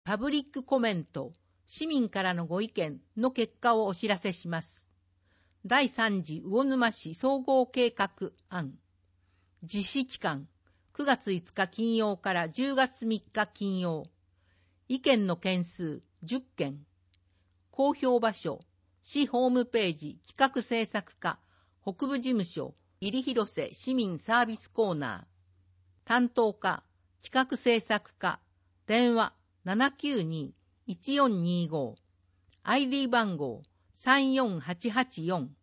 パブリックコメント、市民からのご意見の結果をお知らせします。第3次魚沼市総合計画案。実施期間、9月5日金曜から10月3日金曜。意見の件数10件。公表場所、市ホームページ企画制作課、北部事務所、入広瀬市民サービスコーナー。担当課、企画制作課、電話792-1425。ID 番号34884。